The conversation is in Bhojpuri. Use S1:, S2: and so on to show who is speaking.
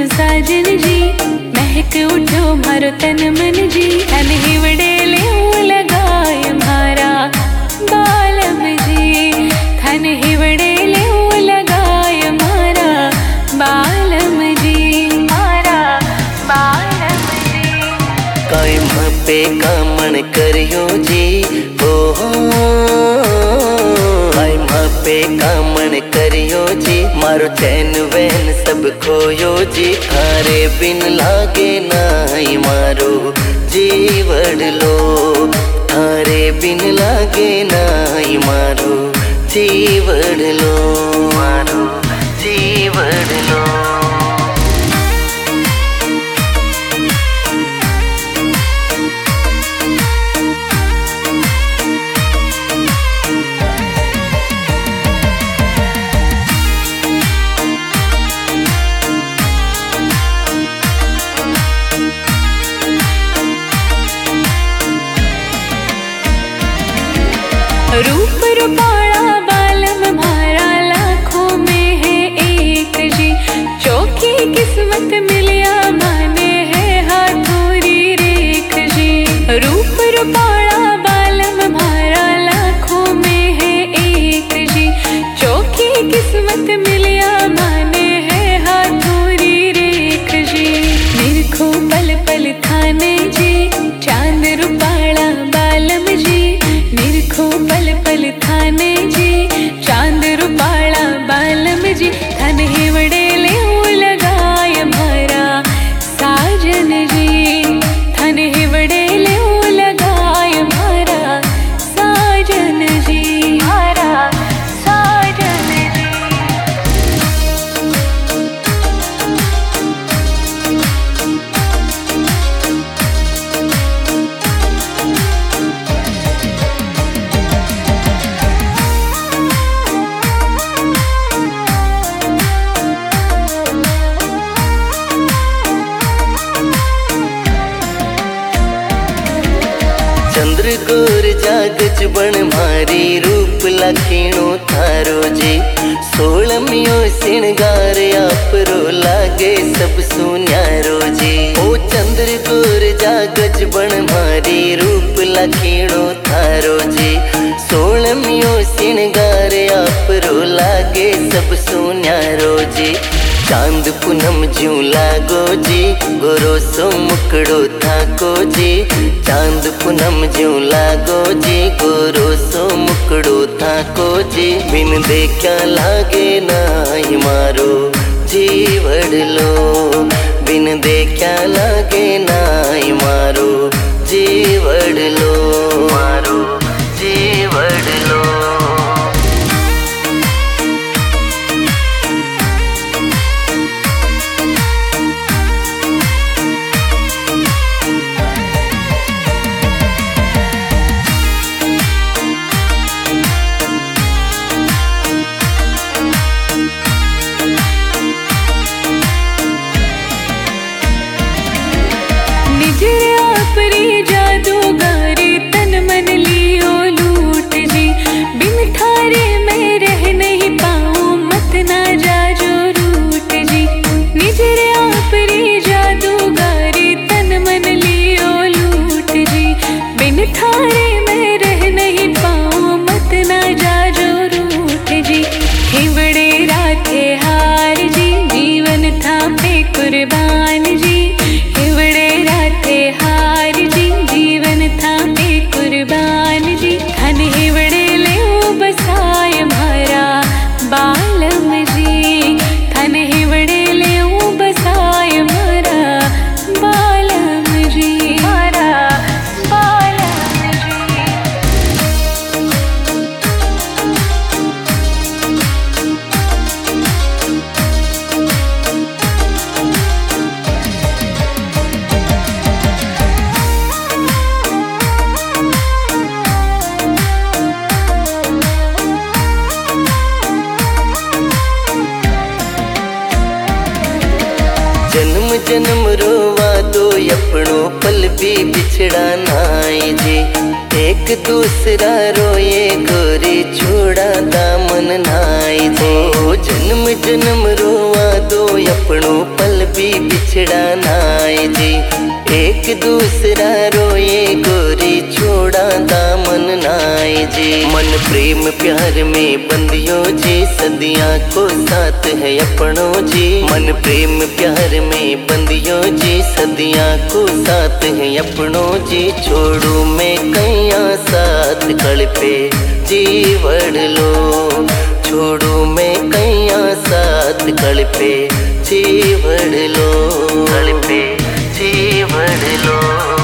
S1: साजन जी, महक उठो मारो तन मन जी। तन हिवड़े ले लगाए मारा बालम जी, तन हिवड़े ले लगाए मारा बालम जी, मारा बालम जी।
S2: कायम पे कामण करियो जी, ओ कायम पे कामण करियो जी। मारो चैन वैन सब खोयो जी, थारे बिन लागे नाई मारो जीवड़ लो। थारे बिन लागे नाई मारो जीवड़ लो, मारो जीवड़ लो।
S1: रूप रूपाड़ा बालम मारा लाखों में है एक जी। चौकी किस्मत मिलिया माने है हाथोरी रेख जी। रूप रूपाड़ा बालम मारा लाखों में है एक जी। चौकी किस्मत मिलिया माने है हाथोरी रेख जी। निरखो पल पल थाने जी, चांद रूपाड़ा बालम जी। निरखो पल पल थाने जी, चांद रूपाड़ा बालम जी। थन हिवड़े ले लगाए मारा साजन जी, थन हिवड़े ले लगाए मारा साजन जी, मारा साजन जी।
S2: चंद्र गोर जागच बण मारी रूप लखीणो थारो जी। सोलमियो सिणगार आपरो लागे सब सुन्यारो जी। ओ चंद्र गोर जागच बण मारी रूप लखीणो थारो जी। सोलमियो सिणगार आपरो लागे सब सुन्यारो जी। चांद पूनम ज्यों लागो जी, गोरो सो मुकड़ो थाको जी। चांद पूनम ज्यों लागो जी, गोरो सो मुकड़ो थाको जी। बिन देखा लागे नाई मारो जीवड़ लो, बिन देखा लागे नाई मारो जीवड़ लो, मारो जीवड़ लो।
S1: निजरे आपरी जादूगारी तन मन लियो लूट जी। बिन थारे मैं रह नहीं पाऊँ मत ना जाजो रूठ जी। निजरे आपरी जादूगारी तन मन लियो लूट जी। बिन थारे मैं रह नहीं पाऊँ मत ना जाजो रूठ जी। हिवड़े राखे हार जी, जीवन था पे कुर्बान जी। हिवड़े राखे हार जी, जीवन था पे कुर्बान जी। धन हिवड़े ले बसाए मारा बालम जी। धन हिवड़े ले बसाए मारा बालम जी, मारा बालम जी।
S2: जन्म जन्म रोवा दो अपनों पल भी बिछड़ा नाई जी। एक दूसरा रोए गोरी छोड़ा दामन नाई जी। ओ जन्म जन्म रोवा दो अपनों पल भी बिछड़ा नाए जी। एक दूसरा रोए गोरी छोड़ा दामन नाए जी। मन प्रेम प्यार में बंदियों जी सदियां को साथ है अपनों जी। मन प्रेम प्यार में बंदियों जी सदियां को साथ है अपनों जी। छोड़ू मैं कैया साथ कल्पे जीवड़ लो, छोड़ू मैं कैया साथ कल्पे जीवड़ लो, कल्पे जीवड़ लो।